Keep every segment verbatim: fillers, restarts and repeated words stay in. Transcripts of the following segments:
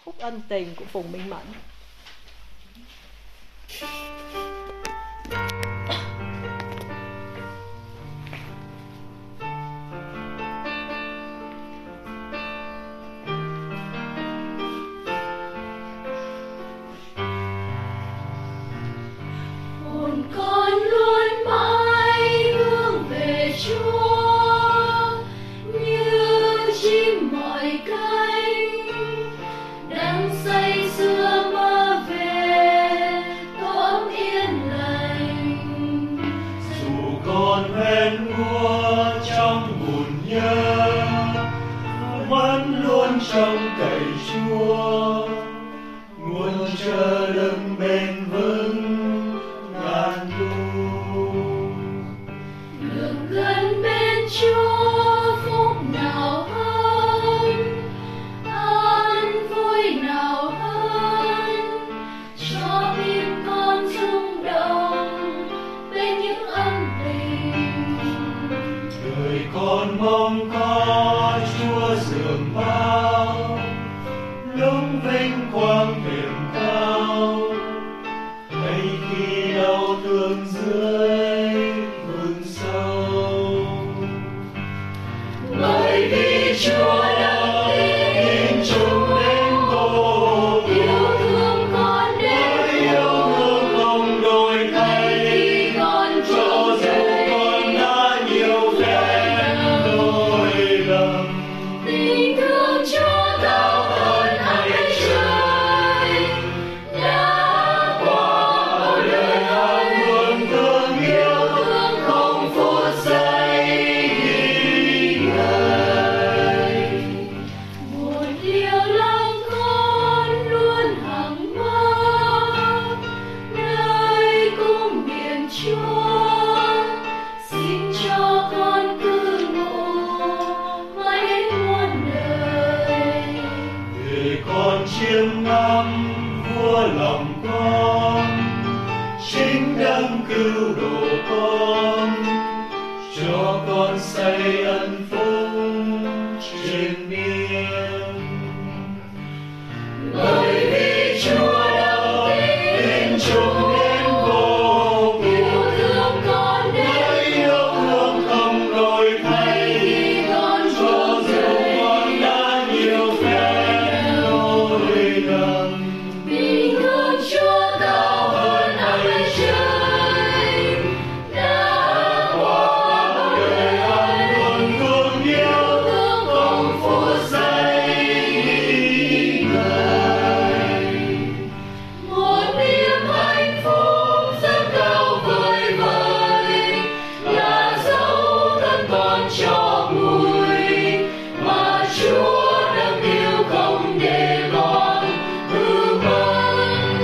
Phúc ân tiền của Phùng Minh Mẫn. Hồn con luôn mãi hướng về Chúa, như chim mỏi cánh đang say sưa mơ về tổ ấm yên lành. Dù con hoen mua trong buồn nhớ, vẫn luôn trông cậy Chúa, muốn chờ đấng bền vững ngàn thu. Được gần bên Chúa phúc nào hơn, an vui nào hơn, cho tim con rung động bên những ân tình. Đời con mong có Chúa dường bao, lúc vinh quang hiển cao, hay khi đau thương dưới vực sâu. Bởi vì Chúa đã tin chúng đến vô cùng, yêu thương con đến yêu thương không đổi thay, khi con cho dù con đã nhiều phen lỗi lầm. tình thương Chúa cao hơn ai trời, đã qua đời ai Buồn thương yêu thương không phút giây ghi ngợi. Một điều lòng con luôn hằng mơ, nơi cung điện Chúa, xin cho con cư ngụ mãi đến muôn đời. để con chiêm ngắm vua lòng con, chính đấng cứu độ con, cho con say ân phúc triền miên. Bởi vì Chúa đã tin chúng đến vô cùng, yêu thương con đến Yêu thương không đổi thay, khi con cho trốn dù rơi. con đã nhiều phen lỗi lầm. Tình thương Chúa cao hơn ai trời, đã qua đời ai Buồn thương yêu thương không phút giây nghi ngờ. một niềm hạnh phúc rất cao vời vời, là dấu thân con cho bụi mà Chúa đang yêu không để con hư mất.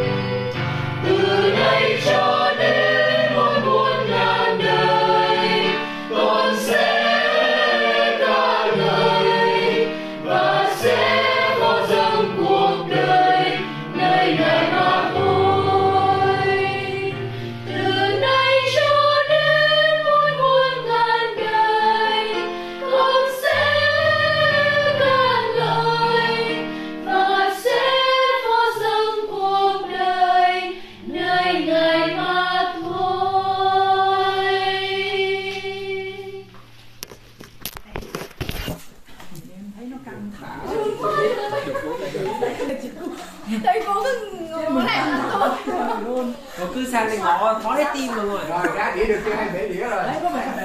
Từ nay cho đến muôn muôn ngàn đời, con sẽ ca ngợi và sẽ có dâng cuộc đời nơi ngài mà thôi. Từ nay cho đến muôn muôn ngàn đời, con sẽ ca ngợi và sẽ có dâng cuộc đời nơi ngài mà thôi. Em thấy nó căng thẳng. Đây cô cứ ngồi này thôi. Rồi cứ sang đây ngõ thói trái tim luôn rồi. Rồi, ra đĩa được chưa? Em để đĩa rồi. Đấy có vẻ